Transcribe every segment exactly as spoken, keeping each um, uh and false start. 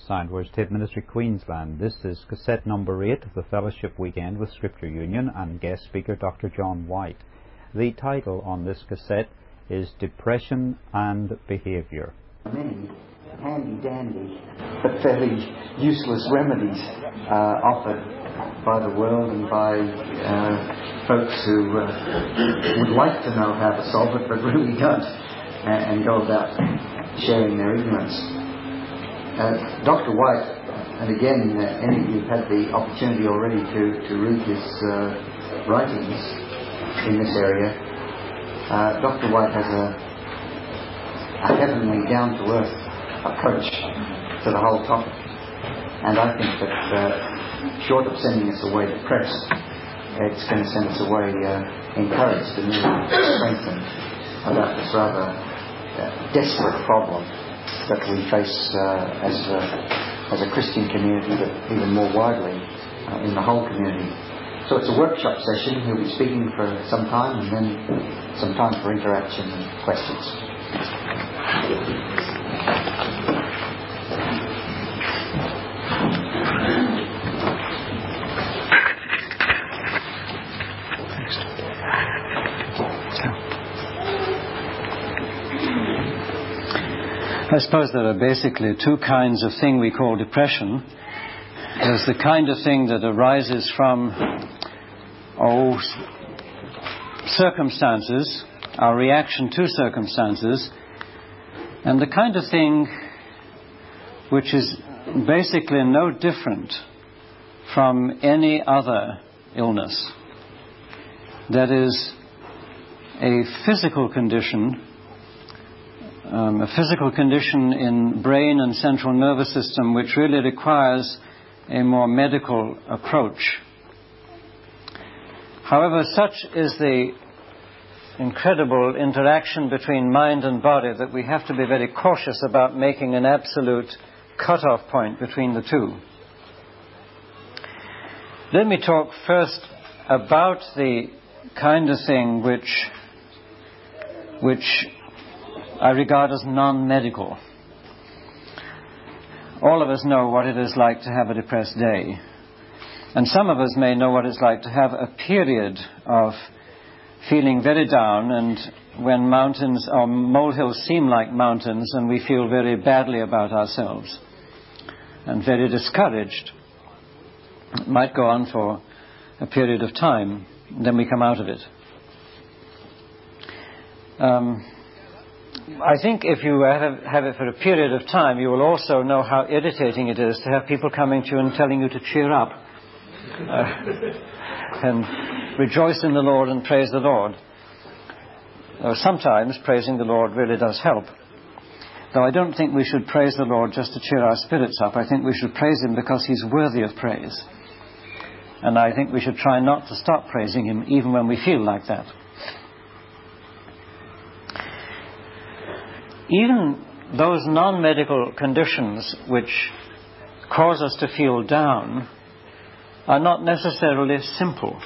Soundwords Tape Ministry Queensland. This is cassette number eight of the Fellowship Weekend with Scripture Union and guest speaker Doctor John White. The title on this cassette is Depression and Behaviour. Many handy-dandy but fairly useless remedies uh, offered by the world and by uh, folks who uh, would like to know how to solve it but really don't, and, and go about sharing their ignorance. Uh, Doctor White, and again, uh, any of you have had the opportunity already to, to read his uh, writings in this area. Uh, Doctor White has a, a heavenly, down-to-earth approach to the whole topic. And I think that, uh, short of sending us away depressed, it's going to send us away uh, encouraged and strengthened about this rather uh, desperate problem that we face uh, as, a, as a Christian community, but even more widely uh, in the whole community. So it's a workshop session. He'll be speaking for some time and then some time for interaction and questions. I suppose there are basically two kinds of thing we call depression. There's the kind of thing that arises from, oh, circumstances, our reaction to circumstances, and the kind of thing which is basically no different from any other illness. That is a physical condition Um, a physical condition in brain and central nervous system which really requires a more medical approach. However, such is the incredible interaction between mind and body that we have to be very cautious about making an absolute cut-off point between the two. Let me talk first about the kind of thing which which I regard as non-medical. All of us know what it is like to have a depressed day. And some of us may know what it's like to have a period of feeling very down, and when mountains or molehills seem like mountains and we feel very badly about ourselves and very discouraged. It might go on for a period of time, then we come out of it. Um, I think if you have, have it for a period of time, you will also know how irritating it is to have people coming to you and telling you to cheer up uh, and rejoice in the Lord and praise the Lord. Uh, sometimes praising the Lord really does help. Though I don't think we should praise the Lord just to cheer our spirits up. I think we should praise Him because He's worthy of praise. And I think we should try not to stop praising Him even when we feel like that. Even those non-medical conditions which cause us to feel down are not necessarily simple.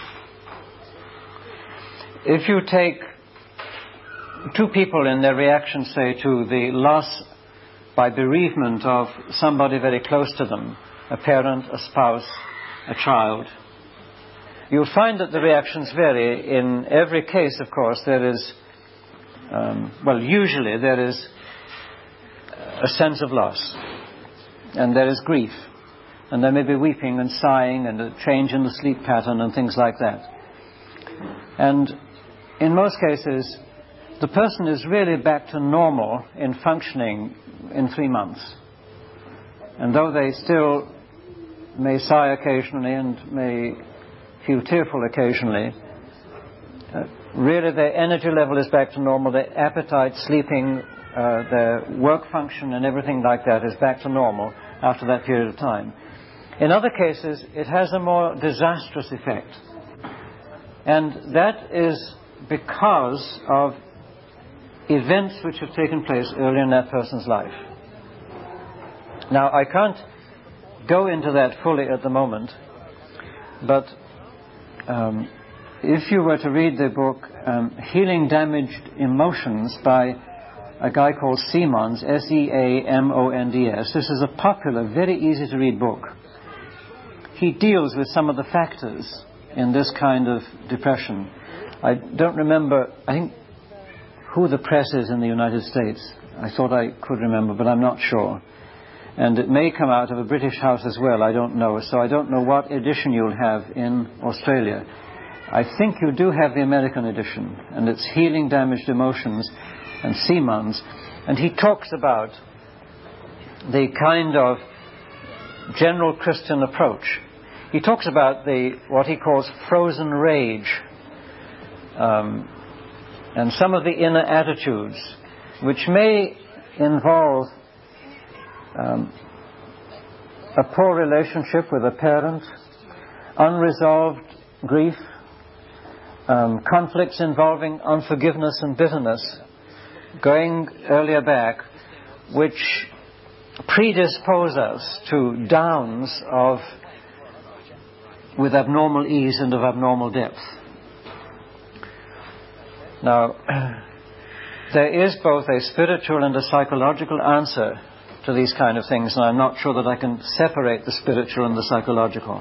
If you take two people in their reaction, say, to the loss by bereavement of somebody very close to them, a parent, a spouse, a child, you'll find that the reactions vary. In every case, of course, there is Um, well, usually there is a sense of loss, and there is grief, and there may be weeping and sighing and a change in the sleep pattern and things like that. And in most cases, the person is really back to normal in functioning in three months. And though they still may sigh occasionally and may feel tearful occasionally, uh, really their energy level is back to normal, their appetite, sleeping, uh, their work function and everything like that is back to normal after that period of time. In other cases, it has a more disastrous effect. And that is because of events which have taken place early in that person's life. Now, I can't go into that fully at the moment, but um, if you were to read the book um, Healing Damaged Emotions by a guy called Seamonds, S E A M O N D S. This is a popular, very easy to read book. He deals with some of the factors in this kind of depression. I don't remember, I think, who the press is in the United States. I thought I could remember, but I'm not sure. And it may come out of a British house as well, I don't know. So I don't know what edition you'll have in Australia. I think you do have the American edition, and it's Healing Damaged Emotions and Seamonds. And he talks about the kind of general Christian approach. He talks about the what he calls frozen rage, um, and some of the inner attitudes, which may involve um, a poor relationship with a parent, unresolved grief, um, conflicts involving unforgiveness and bitterness, going earlier back, which predispose us to downs of with abnormal ease and of abnormal depth. Now, there is both a spiritual and a psychological answer to these kind of things, and I'm not sure that I can separate the spiritual and the psychological.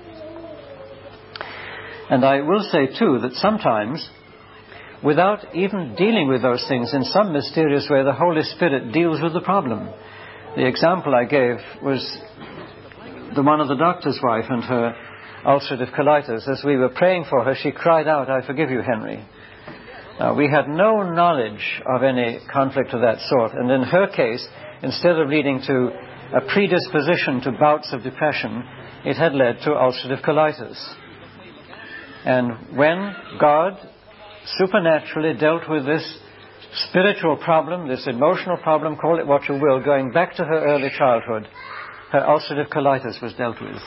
And I will say, too, that sometimes, without even dealing with those things in some mysterious way, the Holy Spirit deals with the problem. The example I gave was the one of the doctor's wife and her ulcerative colitis. As we were praying for her, she cried out, "I forgive you, Henry." Now, we had no knowledge of any conflict of that sort, and in her case, instead of leading to a predisposition to bouts of depression, it had led to ulcerative colitis. And when God supernaturally dealt with this spiritual problem, this emotional problem, call it what you will, going back to her early childhood, her ulcerative colitis was dealt with.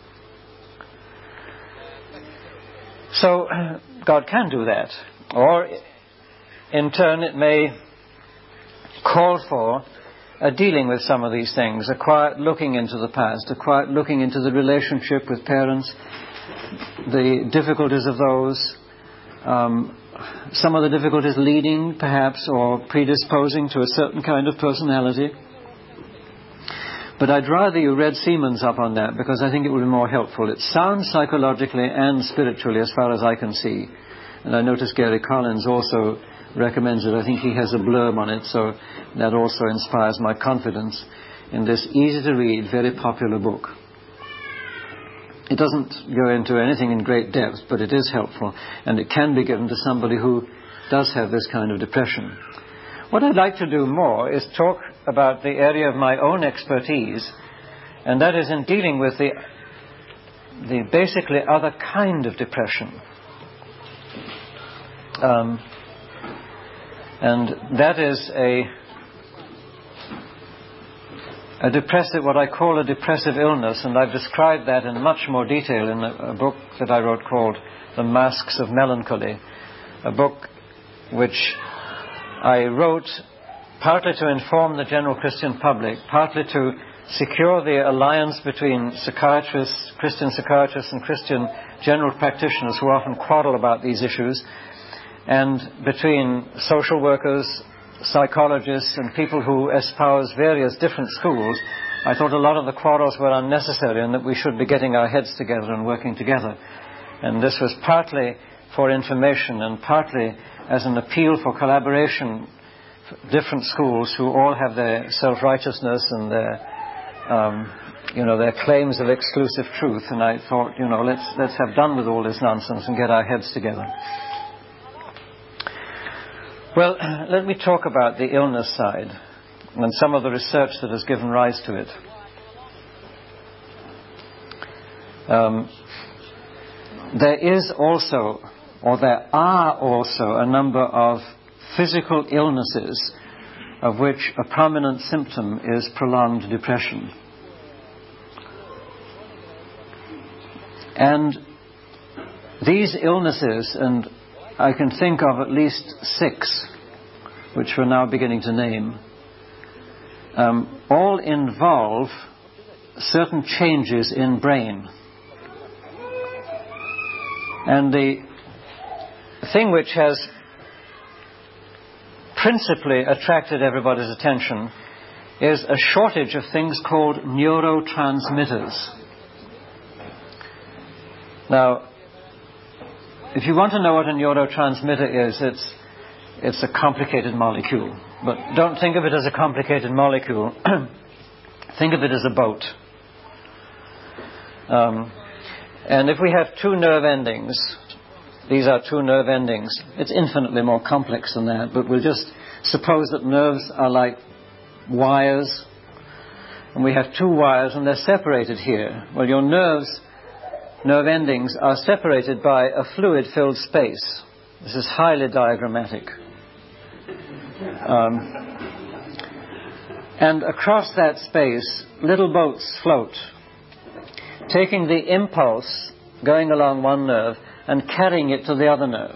So God can do that. Or in turn it may call for a dealing with some of these things, a quiet looking into the past, a quiet looking into the relationship with parents, the difficulties of those, um, some of the difficulties leading perhaps or predisposing to a certain kind of personality. But I'd rather you read Seamonds up on that, because I think it will be more helpful. It sounds psychologically and spiritually as far as I can see. And I notice Gary Collins also recommends it. I think he has a blurb on it, so that also inspires my confidence in this easy-to-read, very popular book. It doesn't go into anything in great depth, but it is helpful, and it can be given to somebody who does have this kind of depression. What I'd like to do more is talk about the area of my own expertise, and that is in dealing with the, the basically other kind of depression. Um, and that is a a depressive, what I call a depressive illness, and I've described that in much more detail in a, a book that I wrote called The Masks of Melancholy, a book which I wrote partly to inform the general Christian public, partly to secure the alliance between psychiatrists, Christian psychiatrists and Christian general practitioners who often quarrel about these issues, and between social workers, psychologists and people who espouse various different schools. I thought a lot of the quarrels were unnecessary and that we should be getting our heads together and working together. And this was partly for information and partly as an appeal for collaboration. Different schools who all have their self-righteousness and their, um, you know, their claims of exclusive truth. And I thought, you know, let's let's have done with all this nonsense and get our heads together. Well, let me talk about the illness side and some of the research that has given rise to it. Um, there is also, or there are also, a number of physical illnesses of which a prominent symptom is prolonged depression. And these illnesses, and I can think of at least six, which we're now beginning to name, um, all involve certain changes in brain. And the thing which has principally attracted everybody's attention is a shortage of things called neurotransmitters. Now, if you want to know what a neurotransmitter is, it's, it's a complicated molecule. But don't think of it as a complicated molecule. Think of it as a boat. Um, and if we have two nerve endings, these are two nerve endings. It's infinitely more complex than that, but we'll just suppose that nerves are like wires, and we have two wires and they're separated here. Well, your nerves, nerve endings are separated by a fluid-filled space. This is highly diagrammatic. Um, and across that space, little boats float, taking the impulse going along one nerve and carrying it to the other nerve.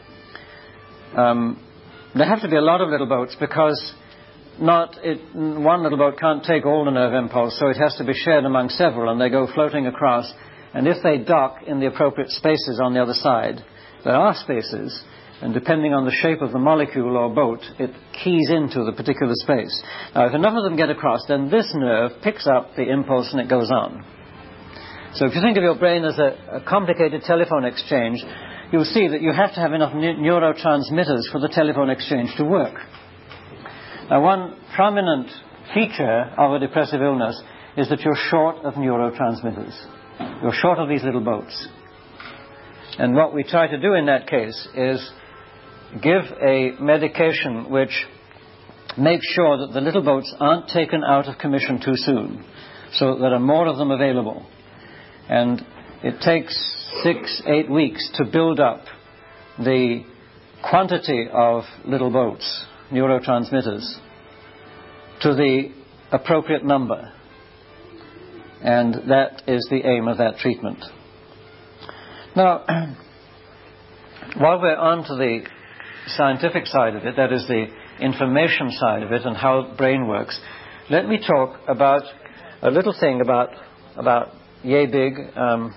Um, there have to be a lot of little boats because not it, one little boat can't take all the nerve impulse, so it has to be shared among several, and they go floating across. And if they dock in the appropriate spaces on the other side, there are spaces, and depending on the shape of the molecule or boat, it keys into the particular space. Now, if enough of them get across, then this nerve picks up the impulse and it goes on. So if you think of your brain as a, a complicated telephone exchange, you'll see that you have to have enough ne- neurotransmitters for the telephone exchange to work. Now, one prominent feature of a depressive illness is that you're short of neurotransmitters. You're short of these little boats. And what we try to do in that case is give a medication which makes sure that the little boats aren't taken out of commission too soon, so that there are more of them available. And it takes six, eight weeks to build up the quantity of little boats, neurotransmitters, to the appropriate number. And that is the aim of that treatment. Now, while we're on to the scientific side of it, that is the information side of it and how the brain works, let me talk about a little thing about, about yay big, um,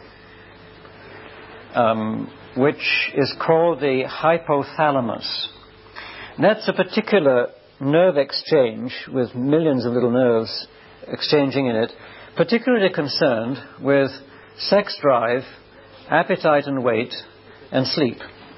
um, which is called the hypothalamus. That's a particular nerve exchange with millions of little nerves exchanging in it, particularly concerned with sex drive, appetite and weight, and sleep.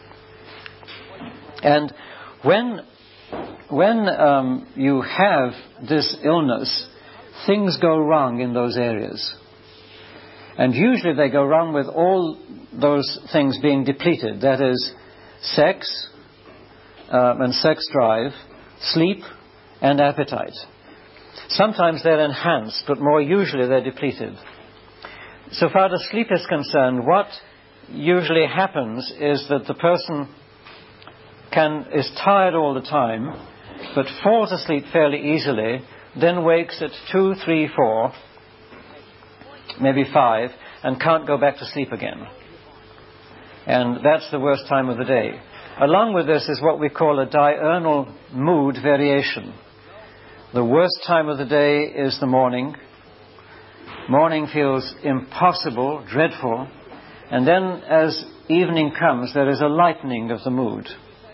And when, when um, you have this illness, things go wrong in those areas. And usually they go wrong with all those things being depleted. That is, sex um, and sex drive, sleep and appetite. Sometimes they're enhanced, but more usually they're depleted. So far as sleep is concerned, what usually happens is that the person can is tired all the time, but falls asleep fairly easily, then wakes at two, three, four, maybe five, and can't go back to sleep again. And that's the worst time of the day. Along with this is what we call a diurnal mood variation. The worst time of the day is the morning. Morning feels impossible, dreadful, and then as evening comes, there is a lightening of the mood.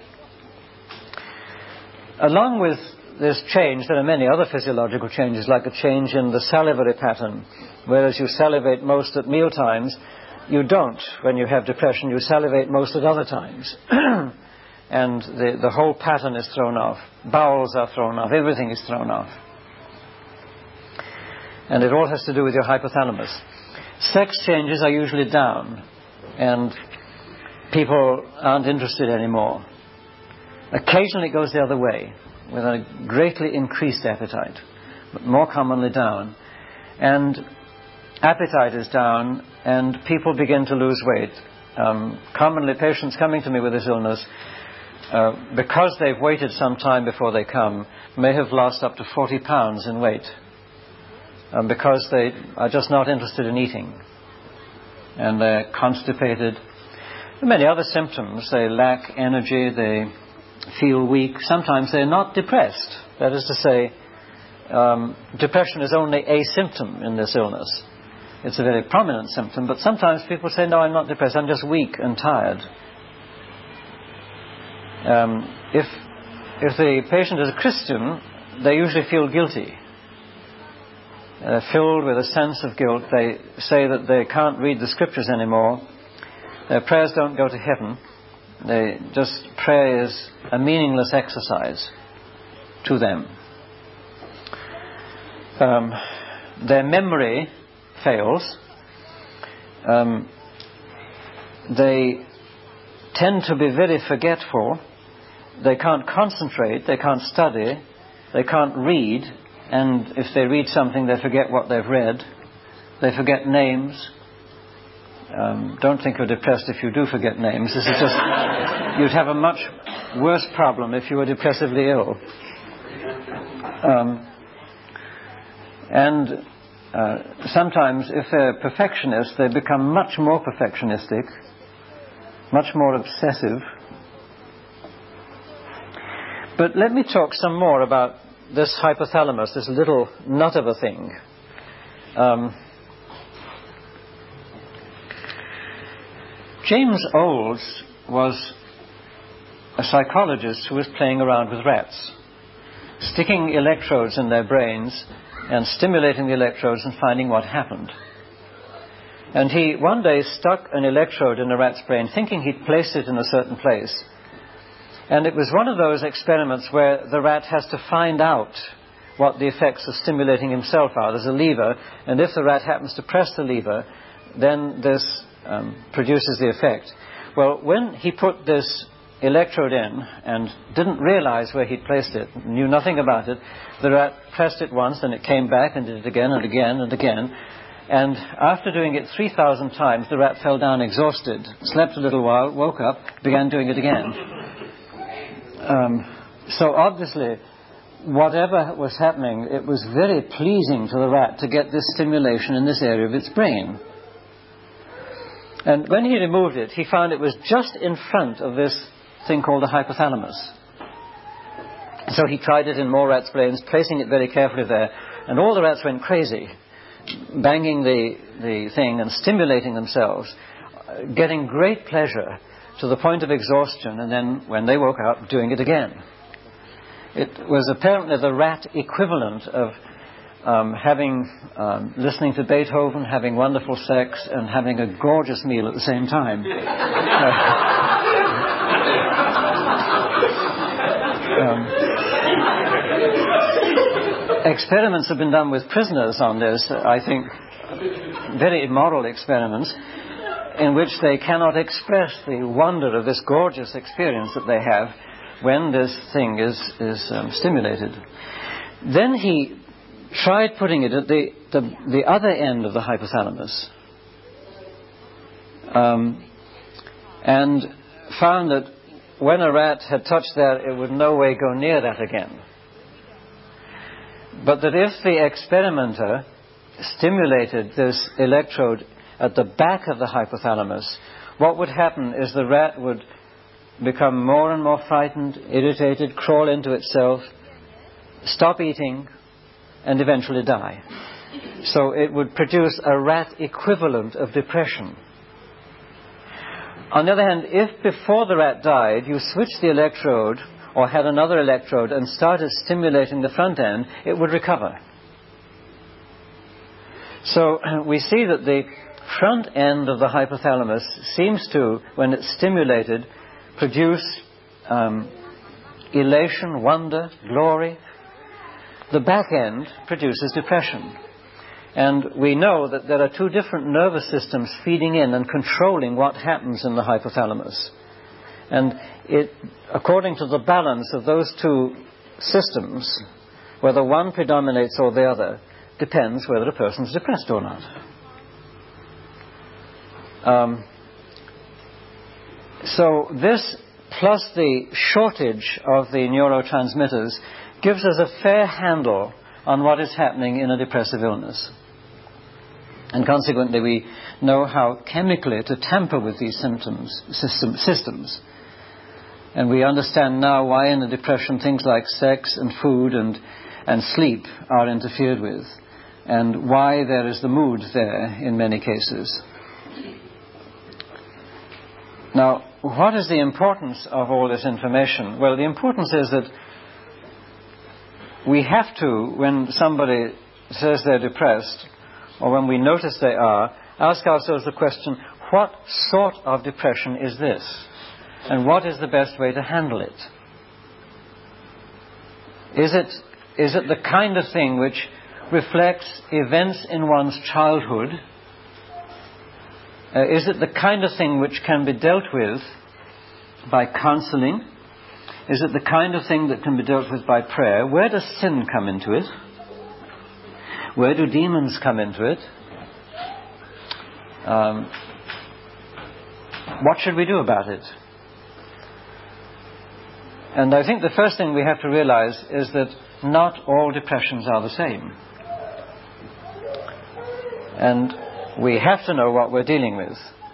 Along with this change, there are many other physiological changes, like a change in the salivary pattern. Whereas you salivate most at meal times, you don't. When you have depression, you salivate most at other times. And the, the whole pattern is thrown off. Bowels are thrown off. Everything is thrown off. And it all has to do with your hypothalamus. Sex changes are usually down, and people aren't interested anymore. Occasionally it goes the other way, with a greatly increased appetite, but more commonly down. And appetite is down, and people begin to lose weight. Um, commonly, patients coming to me with this illness, uh, because they've waited some time before they come, may have lost up to forty pounds in weight, um, because they are just not interested in eating. And they're constipated. There are many other symptoms. They lack energy, they feel weak. Sometimes they're not depressed. That is to say, um, depression is only a symptom in this illness. It's a very prominent symptom, but sometimes people say, no, I'm not depressed, I'm just weak and tired. Um, if if the patient is a Christian, they usually feel guilty. They're filled with a sense of guilt. They say that they can't read the scriptures anymore. Their prayers don't go to heaven. They just, prayer is a meaningless exercise to them. Um, their memory fails. Um, they tend to be very forgetful. They can't concentrate. They can't study. They can't read. And if they read something, they forget what they've read. They forget names. Um, don't think you're depressed if you do forget names. This is just, you'd have a much worse problem if you were depressively ill. Um, and uh, sometimes, if they're perfectionists, they become much more perfectionistic, much more obsessive. But let me talk some more about this hypothalamus, this little nut of a thing. Um, James Olds was a psychologist who was playing around with rats, sticking electrodes in their brains and stimulating the electrodes and finding what happened. And he one day stuck an electrode in a rat's brain, thinking he'd placed it in a certain place. And it was one of those experiments where the rat has to find out what the effects of stimulating himself are. There's a lever, and if the rat happens to press the lever, then this um, produces the effect. Well, when he put this electrode in and didn't realize where he'd placed it, knew nothing about it, the rat pressed it once, and it came back and did it again and again and again. And after doing it three thousand times, the rat fell down exhausted, slept a little while, woke up, began doing it again. Um, so obviously, whatever was happening, it was very pleasing to the rat to get this stimulation in this area of its brain. And when he removed it, he found it was just in front of this thing called the hypothalamus. So he tried it in more rats' brains, placing it very carefully there, and all the rats went crazy, banging the, the thing and stimulating themselves, getting great pleasure to the point of exhaustion, and then when they woke up, doing it again. It was apparently the rat equivalent of um, having, um, listening to Beethoven, having wonderful sex, and having a gorgeous meal at the same time. um, experiments have been done with prisoners on this, I think, very immoral experiments, in which they cannot express the wonder of this gorgeous experience that they have when this thing is, is um, stimulated. Then he tried putting it at the, the, the other end of the hypothalamus, um, and found that when a rat had touched that, it would no way go near that again. But that if the experimenter stimulated this electrode at the back of the hypothalamus, what would happen is the rat would become more and more frightened, irritated, crawl into itself, stop eating, and eventually die. So it would produce a rat equivalent of depression. On the other hand, if before the rat died you switched the electrode or had another electrode and started stimulating the front end, it would recover. So we see that the front end of the hypothalamus seems to, when it's stimulated, produce um, elation, wonder, glory. The back end produces depression. And we know that there are two different nervous systems feeding in and controlling what happens in the hypothalamus. And it, according to the balance of those two systems, whether one predominates or the other, depends whether a person's depressed or not. Um, so this, plus the shortage of the neurotransmitters, gives us a fair handle on what is happening in a depressive illness. And consequently, we know how chemically to tamper with these symptoms, system, systems. And we understand now why in a depression things like sex and food and, and sleep are interfered with, and why there is the mood there in many cases. Now, what is the importance of all this information? Well, the importance is that we have to, when somebody says they're depressed, or when we notice they are, ask ourselves the question, what sort of depression is this? And what is the best way to handle it? Is it, is it the kind of thing which reflects events in one's childhood? Uh, is it the kind of thing which can be dealt with by counseling? Is it the kind of thing that can be dealt with by prayer? Where does sin come into it? Where do demons come into it? Um, what should we do about it? And I think the first thing we have to realize is that not all depressions are the same. And we have to know what we're dealing with.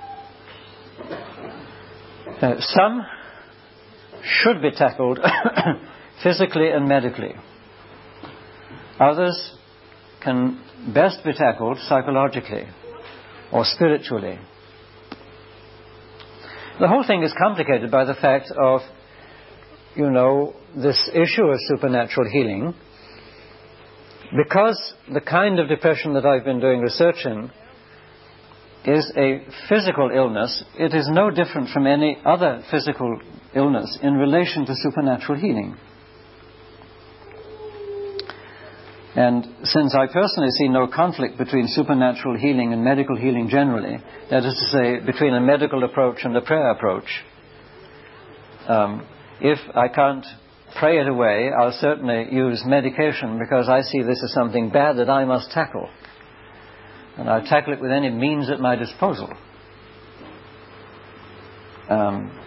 Uh, some should be tackled physically and medically. Others can best be tackled psychologically or spiritually. The whole thing is complicated by the fact of, you know, this issue of supernatural healing. Because the kind of depression that I've been doing research in is a physical illness, it is no different from any other physical illness in relation to supernatural healing. And since I personally see no conflict between supernatural healing and medical healing generally, that is to say, between a medical approach and a prayer approach, um, if I can't pray it away, I'll certainly use medication because I see this as something bad that I must tackle. And I'll tackle it with any means at my disposal. Um,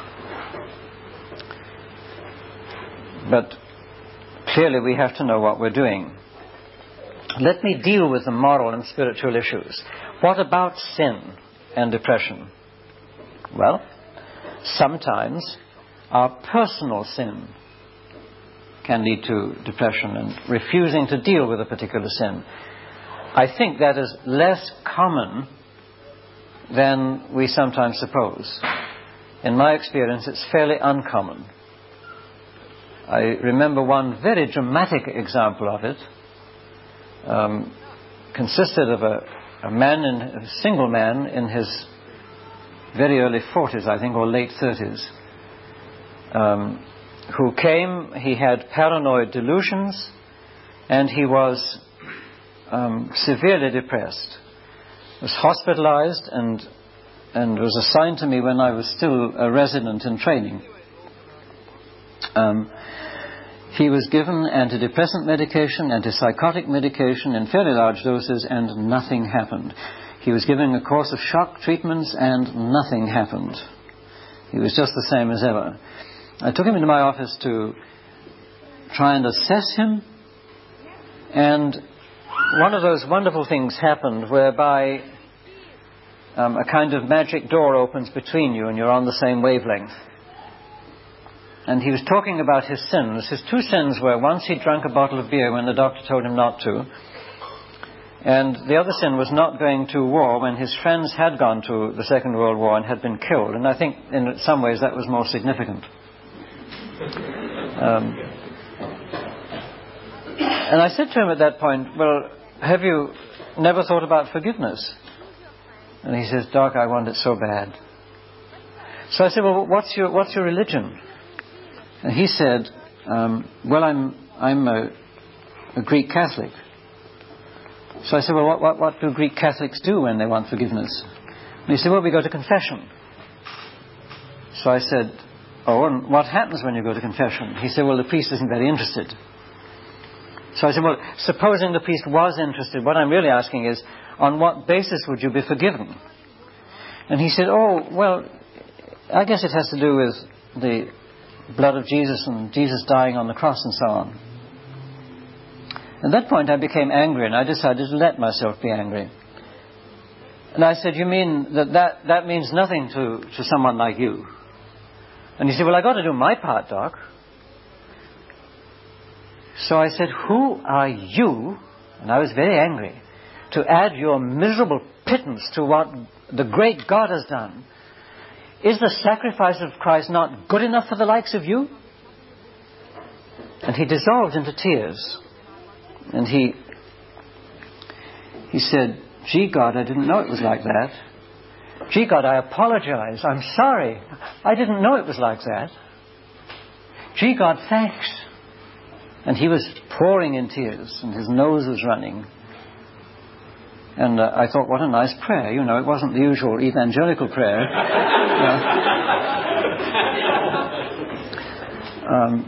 but clearly we have to know what we're doing. Let me deal with the moral and spiritual issues. What about sin and depression? Well, sometimes our personal sin can lead to depression and refusing to deal with a particular sin. I think that is less common than we sometimes suppose. In my experience, it's fairly uncommon. I remember one very dramatic example of it. Um, consisted of a, a man, in, a single man in his very early forties, I think, or late thirties, um, who came. He had paranoid delusions, and he was um, severely depressed. Was hospitalized and and was assigned to me when I was still a resident in training. Um, He was given antidepressant medication, antipsychotic medication in fairly large doses, and nothing happened. He was given a course of shock treatments, and nothing happened. He was just the same as ever. I took him into my office to try and assess him, and one of those wonderful things happened whereby um, a kind of magic door opens between you and you're on the same wavelength. And he was talking about his sins. His two sins were, once he drank a bottle of beer when the doctor told him not to, and the other sin was not going to war when his friends had gone to the Second World War and had been killed. And I think in some ways that was more significant. Um, and I said to him at that point, well, have you never thought about forgiveness? And he says, Doc, I want it so bad. So I said, well, what's your, what's your religion? And he said, um, well, I'm I'm a, a Greek Catholic. So I said, well, what, what, what do Greek Catholics do when they want forgiveness? And he said, well, we go to confession. So I said, oh, and what happens when you go to confession? He said, well, the priest isn't very interested. So I said, well, supposing the priest was interested, what I'm really asking is, on what basis would you be forgiven? And he said, oh, well, I guess it has to do with the blood of Jesus and Jesus dying on the cross and so on. At that point I became angry, and I decided to let myself be angry. And I said, you mean that that, that means nothing to, to someone like you? And he said, well, I got to do my part, Doc. So I said, who are you, and I was very angry, to add your miserable pittance to what the great God has done? Is the sacrifice of Christ not good enough for the likes of you? And he dissolved into tears. And he he said, "Gee, God, I didn't know it was like that. Gee, God, I apologize. I'm sorry. I didn't know it was like that. Gee, God, thanks." And he was pouring in tears, and his nose was running. And uh, I thought, what a nice prayer. You know, it wasn't the usual evangelical prayer. um,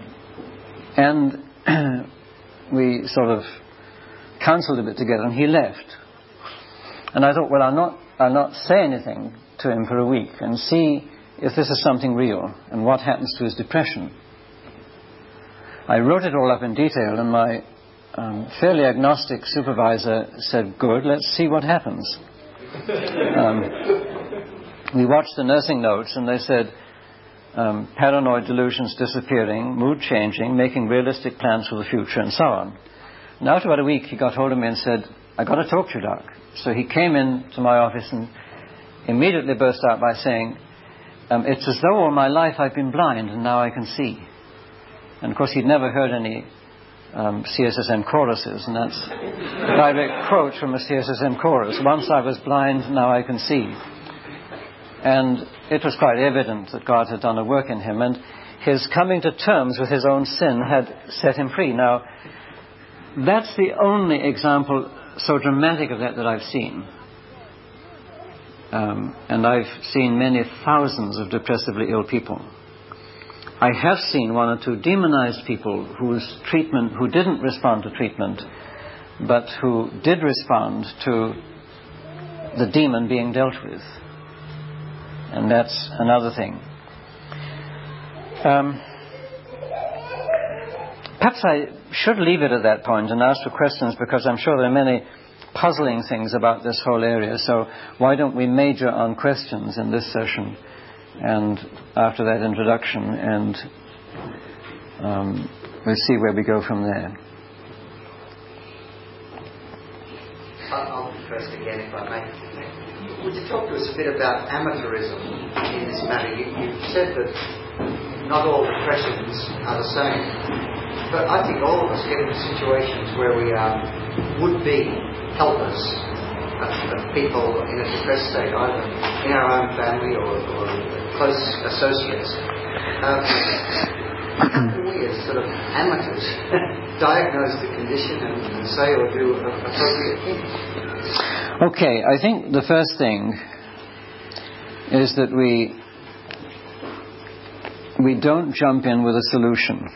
and we sort of counseled a bit together, and he left. And I thought, well, I'll not, I'll not say anything to him for a week and see if this is something real and what happens to his depression. I wrote it all up in detail, and my um, fairly agnostic supervisor said, "Good, let's see what happens." Um, we watched the nursing notes, and they said, um, paranoid delusions disappearing, mood changing, making realistic plans for the future, and so on. And after about a week, he got hold of me and said, "I got to talk to you, Doc." So he came in to my office and immediately burst out by saying, um, "It's as though all my life I've been blind, and now I can see." And of course, he'd never heard any um, C S S M choruses, and that's a direct quote from a C S S M chorus. "Once I was blind, now I can see." And it was quite evident that God had done a work in him, and his coming to terms with his own sin had set him free. Now, that's the only example so dramatic of that that I've seen. Um, and I've seen many thousands of depressively ill people. I have seen one or two demonized people whose treatment, who didn't respond to treatment, but who did respond to the demon being dealt with. And that's another thing. Um, perhaps I should leave it at that point and ask for questions, because I'm sure there are many puzzling things about this whole area. So why don't we major on questions in this session, and after that introduction, and um, we'll see where we go from there. I'll be first again, if I may. Would you talk to us a bit about amateurism in this matter? You, you said that not all depressions are the same, but I think all of us get into situations where we are would-be helpers of, of people in a depressed state, either in our own family or, or close associates. Um, how can we, as sort of amateurs, diagnose the condition and, and say or do appropriate things? Okay, I think the first thing is that we we don't jump in with a solution.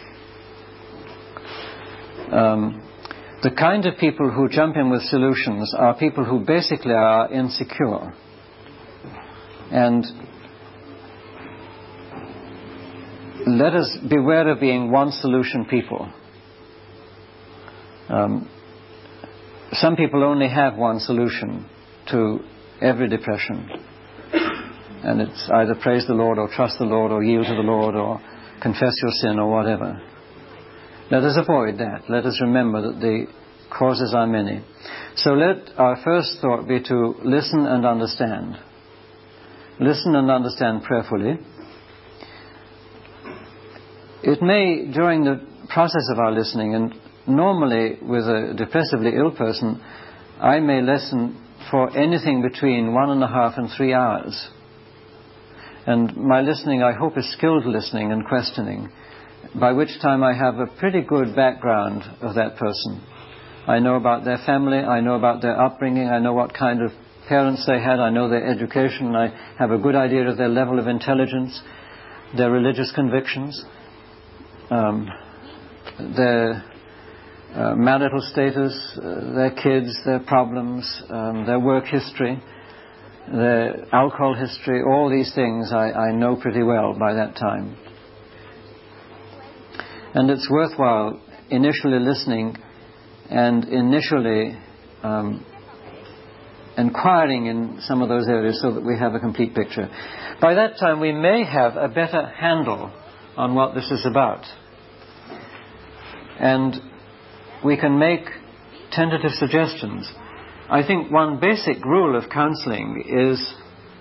Um, the kind of people who jump in with solutions are people who basically are insecure. And let us beware of being one-solution people. Um, some people only have one solution to every depression. And it's either praise the Lord or trust the Lord or yield to the Lord or confess your sin or whatever. Let us avoid that. Let us remember that the causes are many. So let our first thought be to listen and understand. Listen and understand prayerfully. It may, during the process of our listening, and normally with a depressively ill person, I may listen for anything between one and a half and three hours. And my listening, I hope, is skilled listening and questioning, by which time I have a pretty good background of that person. I know about their family, I know about their upbringing, I know what kind of parents they had, I know their education, I have a good idea of their level of intelligence, their religious convictions, um, their uh, marital status, uh, their kids, their problems, um, their work history, their alcohol history, all these things I, I know pretty well by that time. And it's worthwhile initially listening and initially um, inquiring in some of those areas so that we have a complete picture. By that time we may have a better handle on what this is about. And we can make tentative suggestions. I think one basic rule of counseling is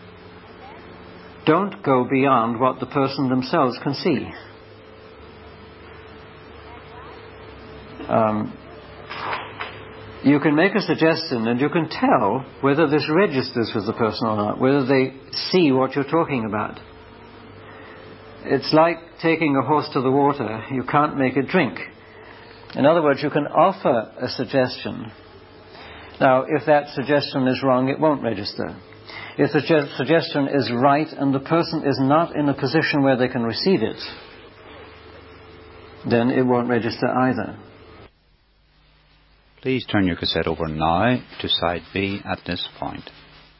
don't go beyond what the person themselves can see. Um, you can make a suggestion and you can tell whether this registers with the person or not, whether they see what you're talking about. It's like taking a horse to the water. You can't make it drink. In other words, you can offer a suggestion. Now, if that suggestion is wrong, it won't register. If the su- suggestion is right and the person is not in a position where they can receive it, then it won't register either. Please turn your cassette over now to side B at this point.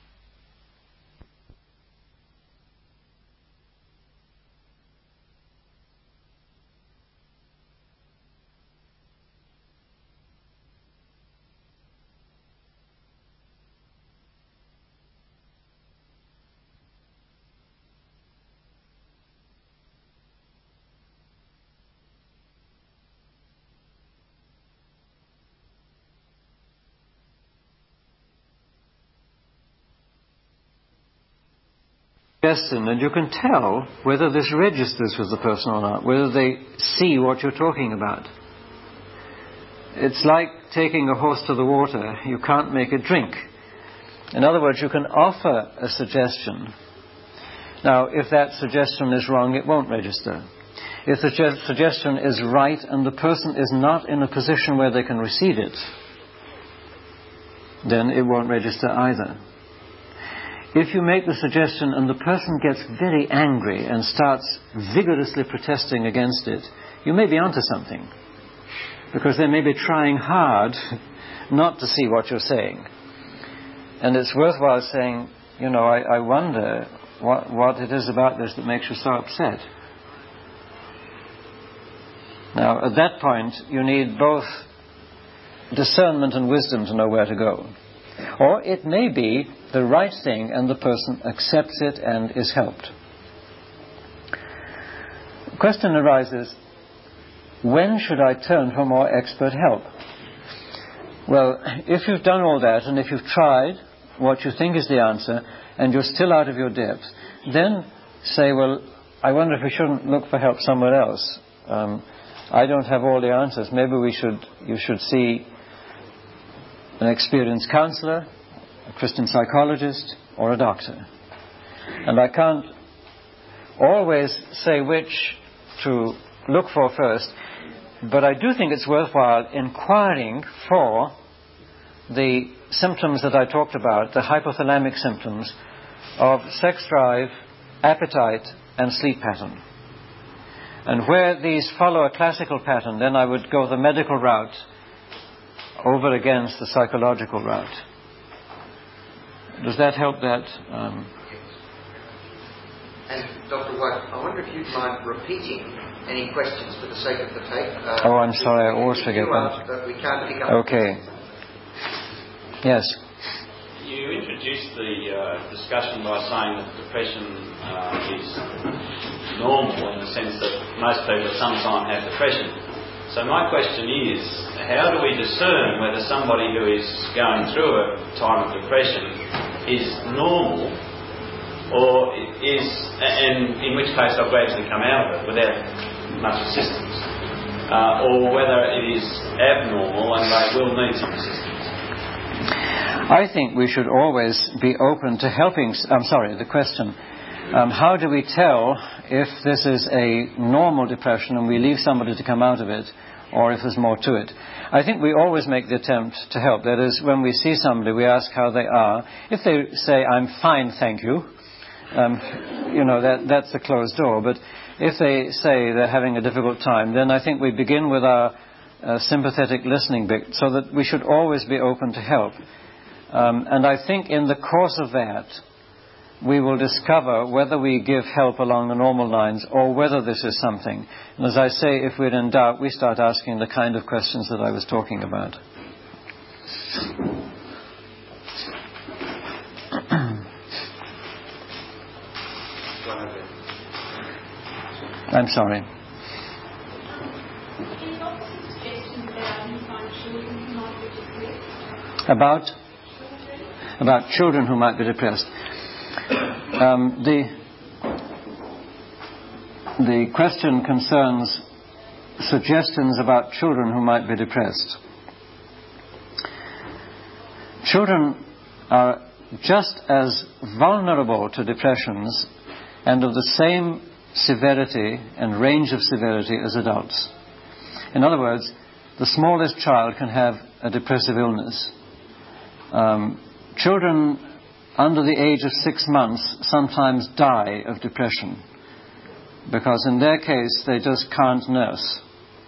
Suggestion, and you can tell whether this registers with the person or not, whether they see what you're talking about. It's like taking a horse to the water. You can't make it drink. In other words, you can offer a suggestion. Now, if that suggestion is wrong, it won't register. If the su- suggestion is right and the person is not in a position where they can receive it, then it won't register either. If you make the suggestion and the person gets very angry and starts vigorously protesting against it, you may be onto something, because they may be trying hard not to see what you're saying. And it's worthwhile saying, you know, I, I wonder what, what it is about this that makes you so upset. Now, at that point, you need both discernment and wisdom to know where to go. Or it may be the right thing and the person accepts it and is helped. The question arises, when should I turn for more expert help? Well, if you've done all that and if you've tried what you think is the answer and you're still out of your depth, then say, well, I wonder if we shouldn't look for help somewhere else. Um, I don't have all the answers. Maybe we should. You should see an experienced counselor, a Christian psychologist, or a doctor. And I can't always say which to look for first, but I do think it's worthwhile inquiring for the symptoms that I talked about, the hypothalamic symptoms of sex drive, appetite, and sleep pattern. And where these follow a classical pattern, then I would go the medical route over against the psychological route. Does that help that? Um... And Doctor White, I wonder if you'd mind repeating any questions for the sake of the tape. Uh, oh, I'm sorry, I always forget that. But we can't pick up. Okay. Yes. You introduced the uh, discussion by saying that depression uh, is normal in the sense that most people at some time have depression. So my question is, how do we discern whether somebody who is going through a time of depression is normal, or is, and in which case they'll gradually come out of it without much assistance, uh, or whether it is abnormal and they will need some assistance? I think we should always be open to helping. I'm sorry, the question. Um, how do we tell if this is a normal depression and we leave somebody to come out of it, or if there's more to it? I think we always make the attempt to help. That is, when we see somebody, we ask how they are. If they say, I'm fine, thank you, um, you know, that, that's a closed door. But if they say they're having a difficult time, then I think we begin with our uh, sympathetic listening bit, so that we should always be open to help. Um, and I think in the course of that, we will discover whether we give help along the normal lines or whether this is something. And as I say, if we're in doubt, we start asking the kind of questions that I was talking about. I'm sorry. About? About children who might be depressed. Um, the, the question concerns suggestions about children who might be depressed. Children are just as vulnerable to depressions and of the same severity and range of severity as adults. In other words, the smallest child can have a depressive illness. Um, children under the age of six months sometimes die of depression because in their case they just can't nurse.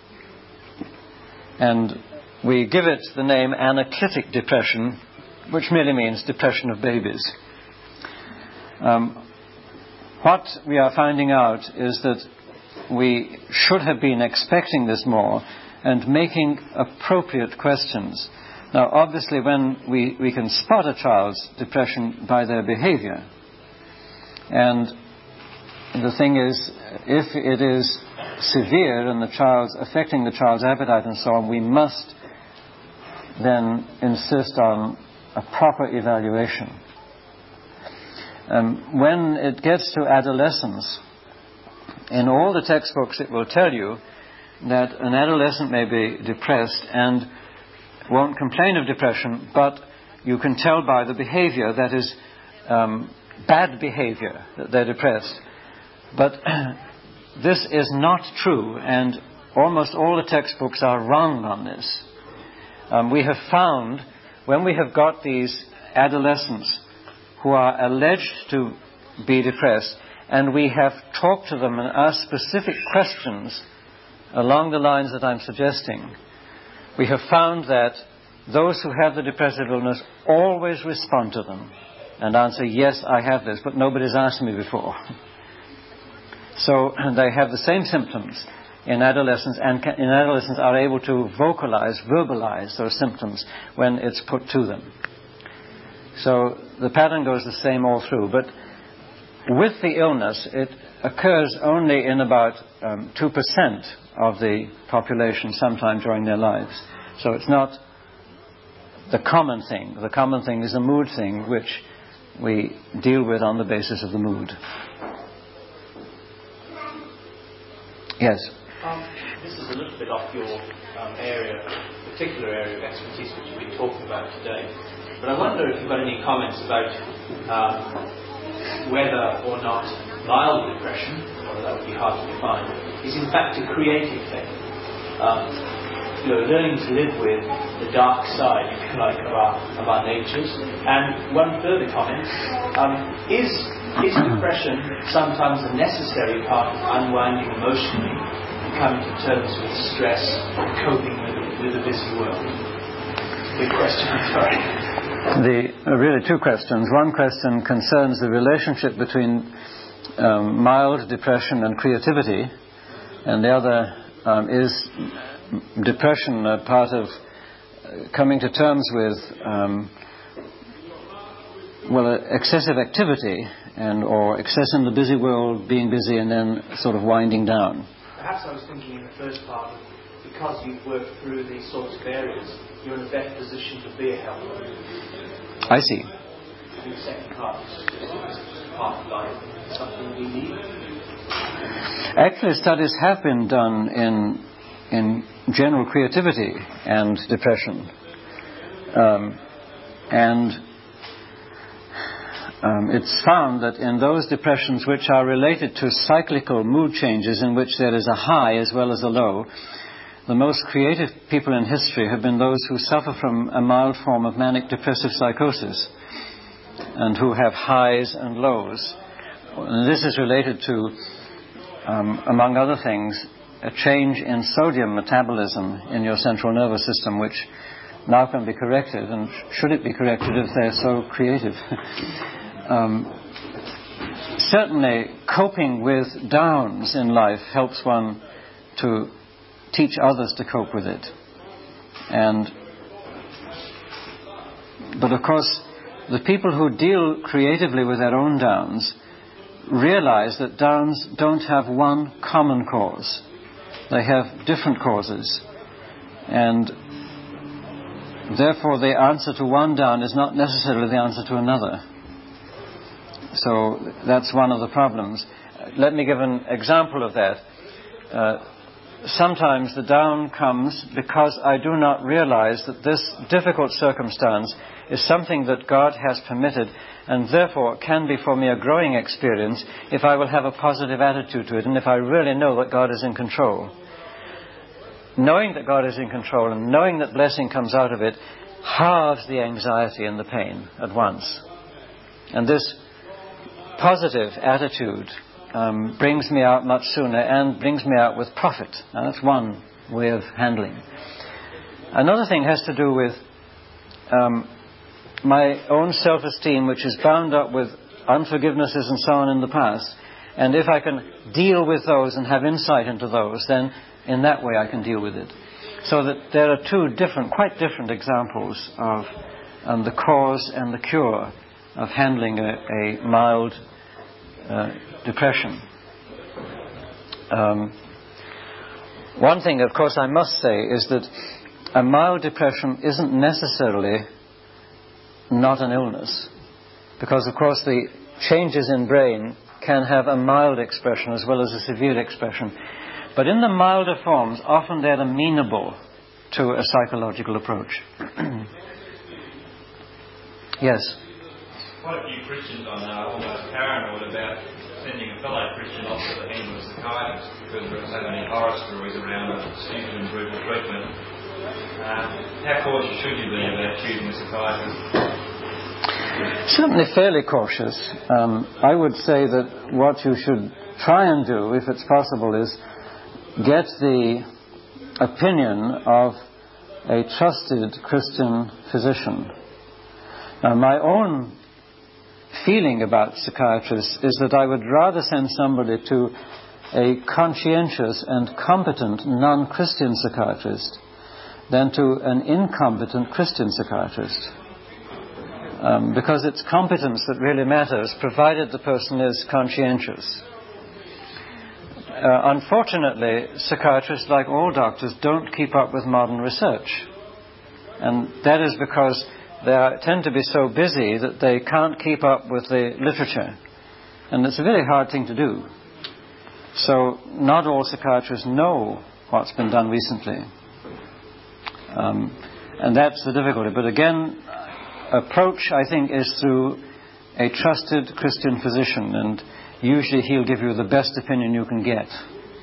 And we give it the name anaclitic depression, which merely means depression of babies. Um, what we are finding out is that we should have been expecting this more and making appropriate questions. Now, obviously, when we, we can spot a child's depression by their behavior, and the thing is, if it is severe and the child's affecting the child's appetite and so on, we must then insist on a proper evaluation. Um, when it gets to adolescence, in all the textbooks it will tell you that an adolescent may be depressed and won't complain of depression, but you can tell by the behavior that is um, bad behavior that they're depressed. But this is not true, and almost all the textbooks are wrong on this. Um, we have found, when we have got these adolescents who are alleged to be depressed, and we have talked to them and asked specific questions along the lines that I'm suggesting, we have found that those who have the depressive illness always respond to them and answer, yes, I have this, but nobody's asked me before. So they have the same symptoms in adolescence, and in adolescents are able to vocalize, verbalize those symptoms when it's put to them. So the pattern goes the same all through. But with the illness, it occurs only in about um, two percent of the population sometime during their lives. So it's not the common thing. The common thing is a mood thing, which we deal with on the basis of the mood. Yes? Um, this is a little bit off your um, area, particular area of expertise which you've been talking about today. But I wonder if you've got any comments about um, whether or not mild depression, although that would be hard to define, is in fact a creative thing. Um, you know, learning to live with the dark side, if you like, of our, of our natures. And one further comment, um, is, is depression sometimes a necessary part of unwinding emotionally and coming to terms with stress and coping with, with a busy world? Big question, I'm sorry. The, uh, really two questions. One question concerns the relationship between um, mild depression and creativity, and the other um, is depression a part of uh, coming to terms with um, well, uh, excessive activity and or excess in the busy world, being busy and then sort of winding down. Perhaps I was thinking in the first part, because you've worked through these sorts of areas, you're in a better position to be a helper. I see. I think the second part is just part of life, something we need. Actually, studies have been done in in general creativity and depression, um, and um, it's found that in those depressions which are related to cyclical mood changes in which there is a high as well as a low, the most creative people in history have been those who suffer from a mild form of manic depressive psychosis and who have highs and lows. And this is related to, um, among other things, a change in sodium metabolism in your central nervous system, which now can be corrected, and should it be corrected if they're so creative? um, certainly, coping with downs in life helps one to teach others to cope with it. And but of course, the people who deal creatively with their own downs realize that downs don't have one common cause. They have different causes, and therefore the answer to one down is not necessarily the answer to another. So that's one of the problems. Let me give an example of that. Uh, sometimes the down comes because I do not realize that this difficult circumstance is something that God has permitted, and therefore can be for me a growing experience if I will have a positive attitude to it, and if I really know that God is in control. Knowing that God is in control and knowing that blessing comes out of it halves the anxiety and the pain at once. And this positive attitude um, brings me out much sooner and brings me out with profit. Now, that's one way of handling. Another thing has to do with um, my own self-esteem, which is bound up with unforgivenesses and so on in the past. And if I can deal with those and have insight into those, then in that way I can deal with it. So that there are two different, quite different examples of um, the cause and the cure of handling a, a mild uh, depression. Um, one thing, of course, I must say is that a mild depression isn't necessarily not an illness, because, of course, the changes in brain can have a mild expression as well as a severe expression. But in the milder forms, often they're amenable to a psychological approach. Yes? Quite a few Christians I know are almost paranoid about sending a fellow Christian off to the hand of a psychiatrist because there are so many horror stories around of stupid and brutal treatment. Uh, how cautious should you be about choosing a psychiatrist? Certainly fairly cautious. Um, I would say that what you should try and do, if it's possible, is get the opinion of a trusted Christian physician. Now, my own feeling about psychiatrists is that I would rather send somebody to a conscientious and competent non-Christian psychiatrist than to an incompetent Christian psychiatrist. Um, because it's competence that really matters, provided the person is conscientious. Uh, unfortunately, psychiatrists, like all doctors, don't keep up with modern research. And that is because they are, tend to be so busy that they can't keep up with the literature. And it's a very hard thing to do. So not all psychiatrists know what's been done recently. Um, and that's the difficulty. But again, approach, I think, is through a trusted Christian physician, and usually he'll give you the best opinion you can get.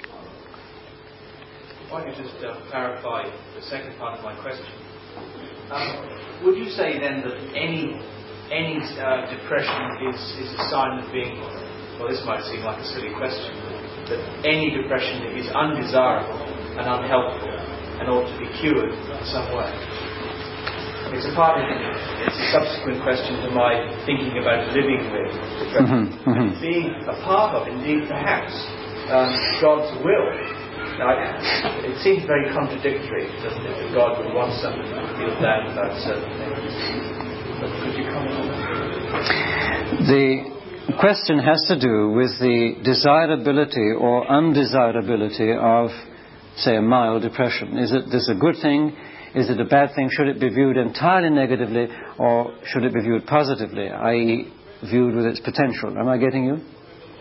If I could just uh, clarify the second part of my question. Um, would you say then that any any uh, depression is, is a sign of being, well, this might seem like a silly question, that any depression is undesirable and unhelpful and ought to be cured in some way? It's a part of it's a subsequent question to my thinking about living with depression. Mm-hmm, mm-hmm. And being a part of, indeed, perhaps, um, God's will. Now, it seems very contradictory, doesn't it, that God would want somebody to feel down about certain things. But could you comment on that? The question has to do with the desirability or undesirability of, say, a mild depression. Is it this a good thing? Is it a bad thing? Should it be viewed entirely negatively, or should it be viewed positively, that is viewed with its potential? Am I getting you?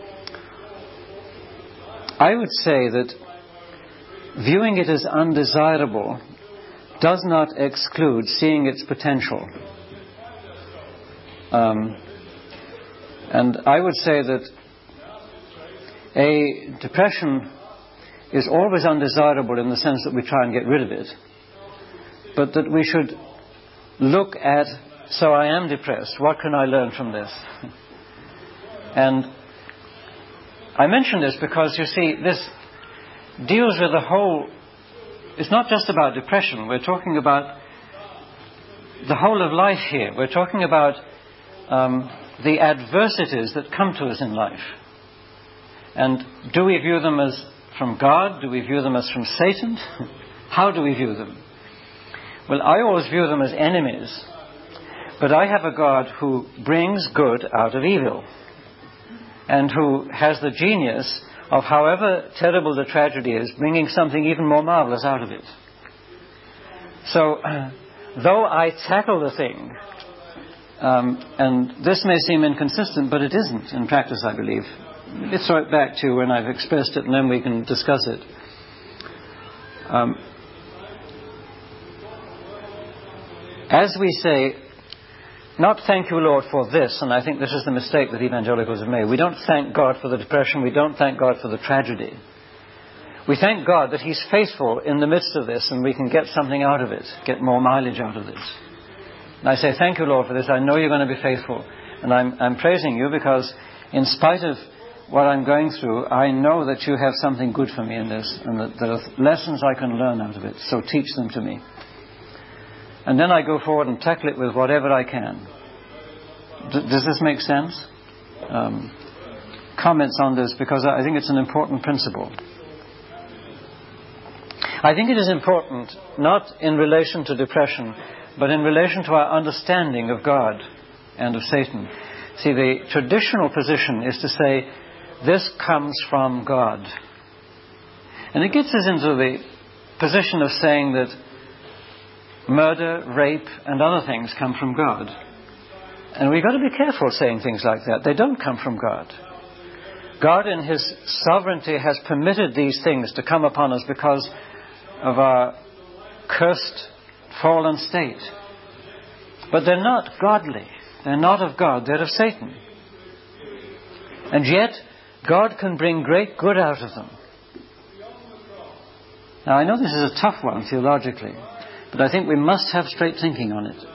I would say that viewing it as undesirable does not exclude seeing its potential. Um, and I would say that a depression is always undesirable in the sense that we try and get rid of it. But that we should look at, so I am depressed, what can I learn from this? And I mention this because, you see, this deals with the whole, it's not just about depression, we're talking about the whole of life here. We're talking about um, the adversities that come to us in life. And do we view them as from God? Do we view them as from Satan? How do we view them? Well, I always view them as enemies, but I have a God who brings good out of evil, and who has the genius of, however terrible the tragedy is, bringing something even more marvelous out of it. So, uh, though I tackle the thing, um, and this may seem inconsistent, but it isn't in practice, I believe. Let's throw it back to when I've expressed it, and then we can discuss it. Um, as we say, not thank you, Lord, for this, and I think this is the mistake that evangelicals have made. We don't thank God for the depression. We don't thank God for the tragedy. We thank God that He's faithful in the midst of this and we can get something out of it, get more mileage out of this. And I say, thank you, Lord, for this. I know you're going to be faithful. And I'm, I'm praising you because in spite of what I'm going through, I know that you have something good for me in this and that there are lessons I can learn out of it. So teach them to me. And then I go forward and tackle it with whatever I can. D- does this make sense? Um, comments on this, because I think it's an important principle. I think it is important, not in relation to depression, but in relation to our understanding of God and of Satan. See, the traditional position is to say, this comes from God. And it gets us into the position of saying that murder, rape, and other things come from God. And we've got to be careful saying things like that. They don't come from God. God in His sovereignty has permitted these things to come upon us because of our cursed, fallen state. But they're not godly. They're not of God. They're of Satan. And yet, God can bring great good out of them. Now, I know this is a tough one theologically, but I think we must have straight thinking on it.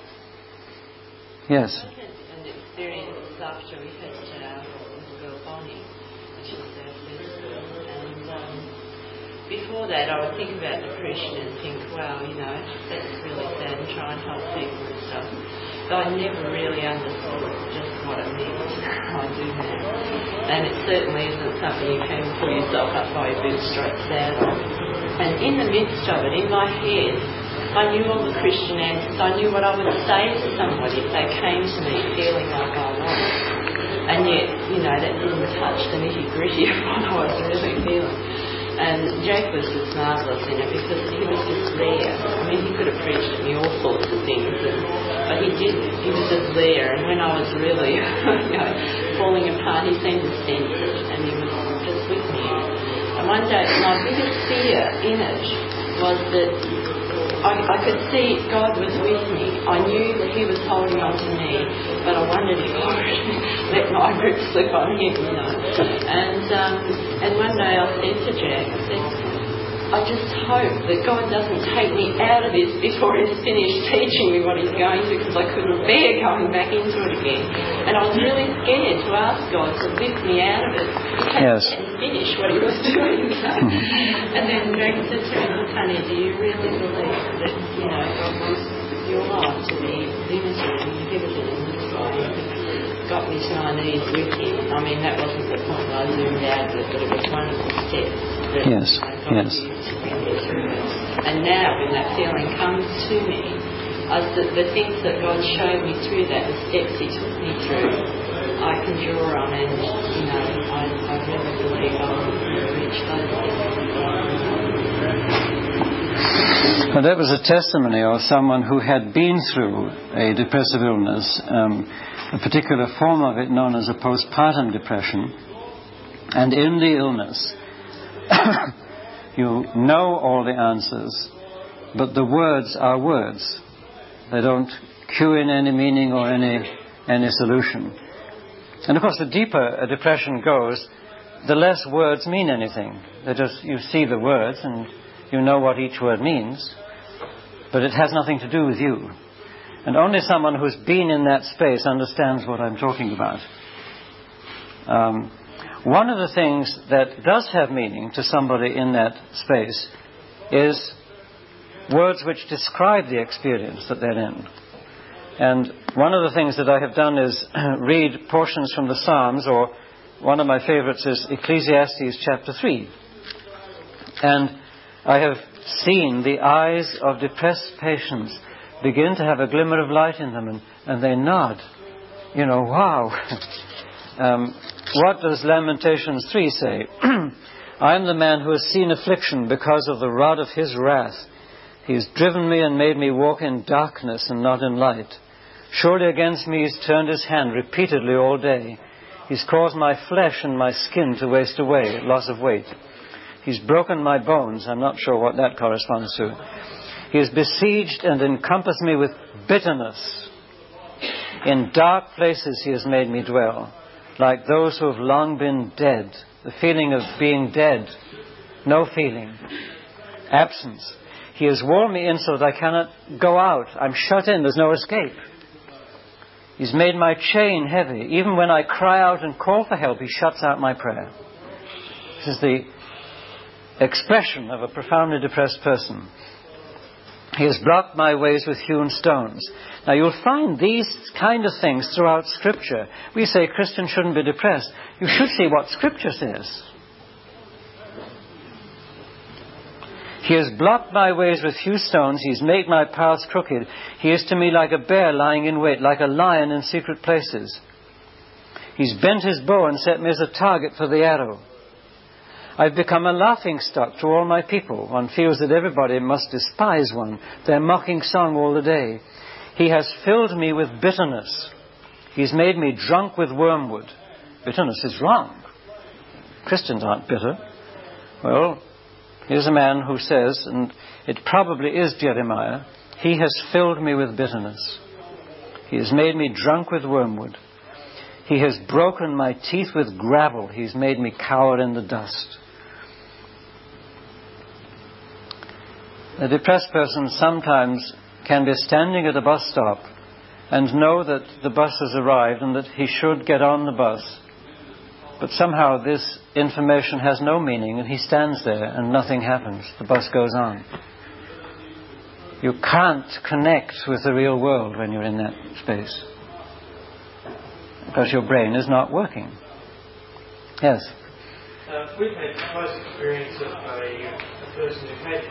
Yes? I had an experience after we had our little girl Bonnie, and she was our first girl, and um, before that I would think about depression and think, wow, you know, that's really sad, and try and help people and stuff. But I never really understood just what it meant. I do now. And it certainly isn't something you can pull yourself up by your bootstraps out of. And in the midst of it, in my head, I knew all the Christian answers. I knew what I would say to somebody if they came to me feeling like I was. And yet, you know, that didn't touch the nitty-gritty of what I was really feeling. And Jake was just marvellous in it because he was just there. I mean, he could have preached at me all sorts of things, and, but he didn't. He was just there. And when I was really, you know, falling apart, he seemed to sense it, and he was just with me. And one day, my biggest fear in it was that I, I could see God was with me. I knew that He was holding on to me, but I wondered if I would let my grip slip on Him, you know. And um, and one day I said to Jack, I said, I just hope that God doesn't take me out of this before He's finished teaching me what He's going to, because I couldn't bear going back into it again. And I was really scared to ask God to lift me out of it. He Yes. hadn't finished what He was doing. So. And then Jack said to me, honey, do you really believe that, you know, God wants your life to be limited and inhibited in this way? Got me to my knees with Him. I mean, that wasn't the point where I zoomed out of it, but it was one of the steps that Yes, I got yes. used to bring me through it. And now, when that feeling comes to me, I, the, the things that God showed me through that, the steps He took me through, I can draw on, and, you know, I, I really believe I'll reach those steps. Well, that was a testimony of someone who had been through a depressive illness, um, a particular form of it known as a postpartum depression. And in the illness, you know all the answers, but the words are words. They don't cue in any meaning or any any solution. And of course, the deeper a depression goes, the less words mean anything. They just, you see the words and you know what each word means, but it has nothing to do with you. And only someone who's been in that space understands what I'm talking about. Um, one of the things that does have meaning to somebody in that space is words which describe the experience that they're in. And one of the things that I have done is read portions from the Psalms, or one of my favorites is Ecclesiastes chapter three. And I have seen the eyes of depressed patients begin to have a glimmer of light in them, and, and they nod. You know, wow. um, what does Lamentations three say? I am the man who has seen affliction because of the rod of His wrath. He has driven me and made me walk in darkness and not in light. Surely against me He's turned His hand repeatedly all day. He's caused my flesh and my skin to waste away, loss of weight. He's broken my bones. I'm not sure what that corresponds to. He has besieged and encompassed me with bitterness. In dark places he has made me dwell, like those who have long been dead. The feeling of being dead. No feeling. Absence. He has worn me in so that I cannot go out. I'm shut in. There's no escape. He's made my chain heavy. Even when I cry out and call for help, he shuts out my prayer. This is the expression of a profoundly depressed person. He has blocked my ways with hewn stones. Now you'll find these kind of things throughout Scripture. We say Christians shouldn't be depressed. You should see what Scripture says. He has blocked my ways with hewn stones. He's made my paths crooked. He is to me like a bear lying in wait, like a lion in secret places. He's bent his bow and set me as a target for the arrow. I've become a laughingstock to all my people. One feels that everybody must despise one. Their mocking song all the day. He has filled me with bitterness. He's made me drunk with wormwood. Bitterness is wrong. Christians aren't bitter. Well, here's a man who says, and it probably is Jeremiah, he has filled me with bitterness. He has made me drunk with wormwood. He has broken my teeth with gravel. He's made me cower in the dust. A depressed person sometimes can be standing at a bus stop and know that the bus has arrived and that he should get on the bus. But somehow this information has no meaning and he stands there and nothing happens. The bus goes on. You can't connect with the real world when you're in that space, because your brain is not working. Yes? Uh, we've had close experience of a, a person who had,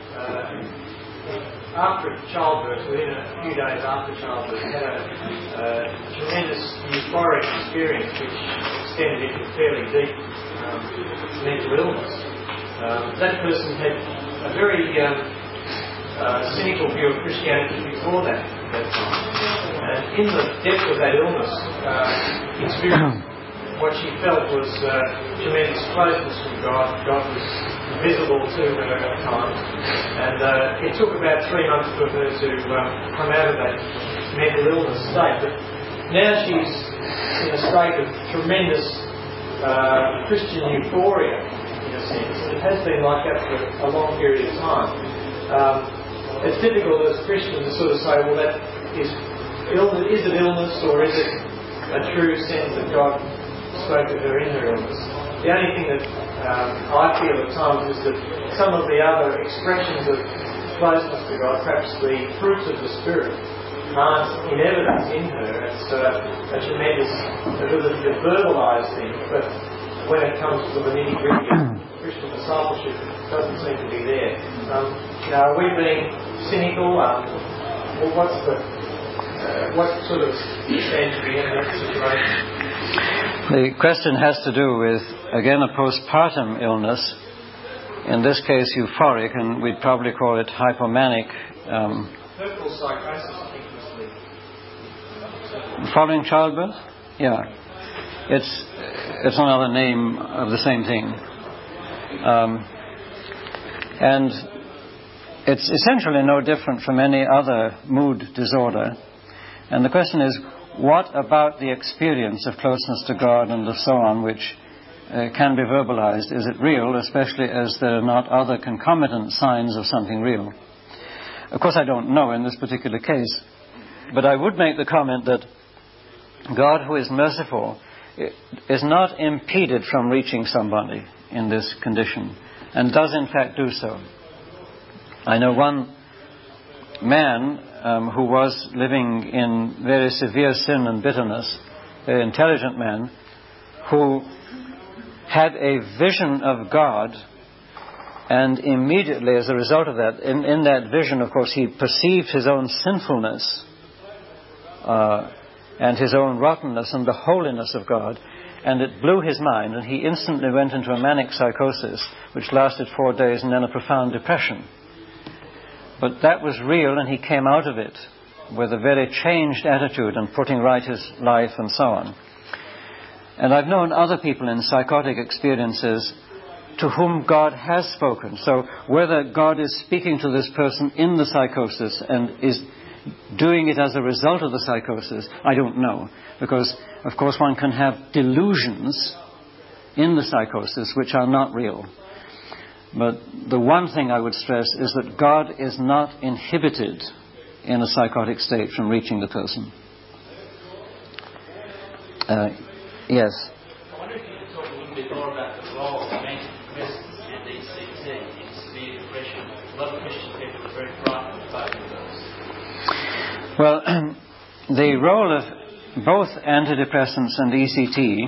uh, after childbirth, within a few days after childbirth, had a, a tremendous euphoric experience which extended into fairly deep um, mental illness. Um, that person had a very um, uh, cynical view of Christianity before that, that time. And in the depth of that illness, uh, experienced what she felt was uh, tremendous closeness from God. God was visible to her at times. And uh, it took about three months for her to um, come out of that mental illness state. But now she's in a state of tremendous uh, Christian euphoria, in a sense. It has been like that for a long period of time. Um, it's difficult as Christians to sort of say, well, that is illness, is it illness or is it a true sense that God spoke to her in her illness? The only thing that um, I feel at times is that some of the other expressions of closeness to God, perhaps the fruits of the Spirit, aren't in evidence in her. It's uh, a tremendous ability to verbalise things, but when it comes to the nitty-gritty of Christian discipleship, it doesn't seem to be there. Um, you know, are we being cynical? Um, well, what's the uh, what sort of stands to be in that situation? The question has to do with, again, a postpartum illness, in this case euphoric, and we'd probably call it hypomanic. Um, Purple psychosis, I think, was the... Following childbirth? Yeah. It's, it's another name of the same thing. Um, and it's essentially no different from any other mood disorder. And the question is, what about the experience of closeness to God and so on, which uh, can be verbalized? Is it real, especially as there are not other concomitant signs of something real? Of course, I don't know in this particular case, but I would make the comment that God, who is merciful, is not impeded from reaching somebody in this condition, and does in fact do so. I know one man um, who was living in very severe sin and bitterness, a very intelligent man, who had a vision of God, and immediately as a result of that, in, in that vision, of course, he perceived his own sinfulness uh, and his own rottenness and the holiness of God, and it blew his mind, and he instantly went into a manic psychosis which lasted four days and then a profound depression. But that was real, and he came out of it with a very changed attitude and putting right his life and so on. And I've known other people in psychotic experiences to whom God has spoken. So whether God is speaking to this person in the psychosis and is doing it as a result of the psychosis, I don't know. Because, of course, one can have delusions in the psychosis which are not real. But the one thing I would stress is that God is not inhibited in a psychotic state from reaching the person. Uh, yes? I wonder if you could talk a little bit more about the role of mental presence and E C T in severe depression. A lot of Christian people are very frightened of both of those. Well, the role of both antidepressants and E C T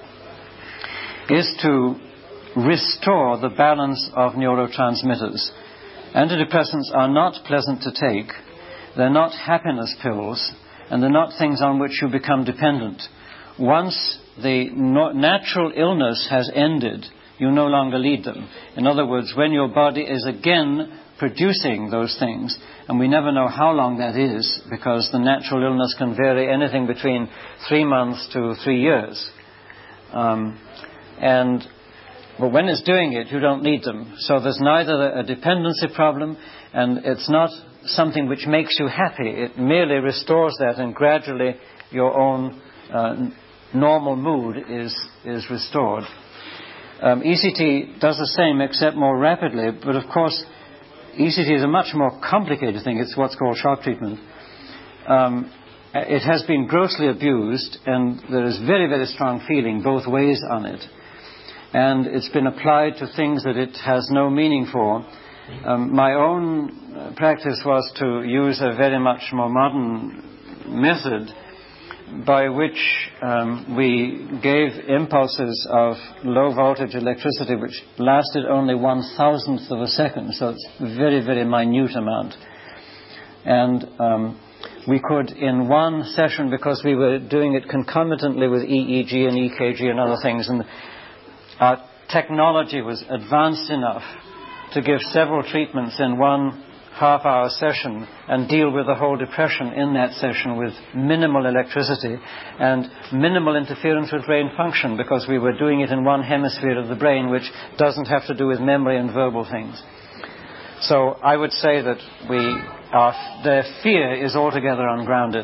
is to restore the balance of neurotransmitters. Antidepressants are not pleasant to take. They're not happiness pills, and they're not things on which you become dependent. Once the no- natural illness has ended, you no longer need them. In other words, when your body is again producing those things, and we never know how long that is, because the natural illness can vary anything between three months to three years. Um, and but when it's doing it, you don't need them. So there's neither a dependency problem, and it's not something which makes you happy. It merely restores that, and gradually your own uh, normal mood is is restored. Um, E C T does the same, except more rapidly, but of course E C T is a much more complicated thing. It's what's called shock treatment. Um, it has been grossly abused, and there is very, very strong feeling both ways on it. And it's been applied to things that it has no meaning for. Um, my own practice was to use a very much more modern method by which um, we gave impulses of low voltage electricity which lasted only one thousandth of a second, so it's a very, very minute amount. And um, we could, in one session, because we were doing it concomitantly with E E G and E K G and other things, and our technology was advanced enough to give several treatments in one half-hour session and deal with the whole depression in that session with minimal electricity and minimal interference with brain function, because we were doing it in one hemisphere of the brain which doesn't have to do with memory and verbal things. So I would say that we are, the fear is altogether ungrounded.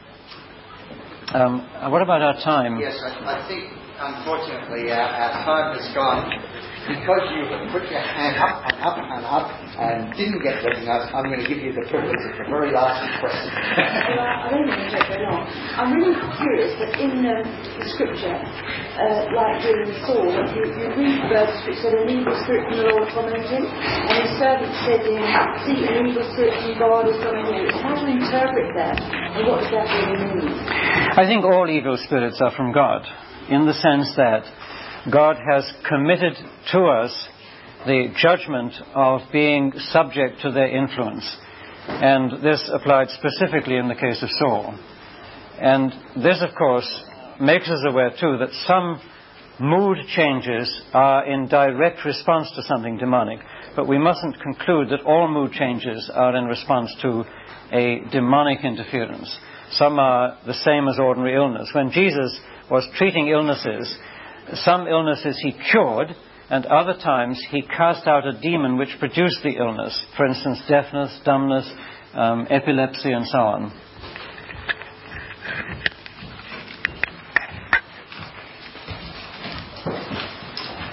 Um, what about our time? Yes, I, I think, unfortunately, our, our time has gone. Because you have put your hand up and up and up and didn't get recognized, I'm going to give you the privilege of the very last question. Well, I don't want to take very long. I'm really curious that in um, the scripture, uh, like during Saul, you, you read verses which said, an evil spirit from the Lord tormented him, and his servant said to him, see, an evil spirit from God is coming here. How to interpret that, and what does that really mean? I think all evil spirits are from God, in the sense that God has committed to us the judgment of being subject to their influence. And this applied specifically in the case of Saul. And this, of course, makes us aware, too, that some mood changes are in direct response to something demonic. But we mustn't conclude that all mood changes are in response to a demonic interference. Some are the same as ordinary illness. When Jesus was treating illnesses, some illnesses he cured, and other times he cast out a demon which produced the illness. For instance, deafness, dumbness, um, epilepsy, and so on.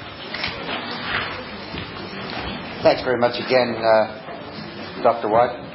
Thanks very much again, uh, Doctor White.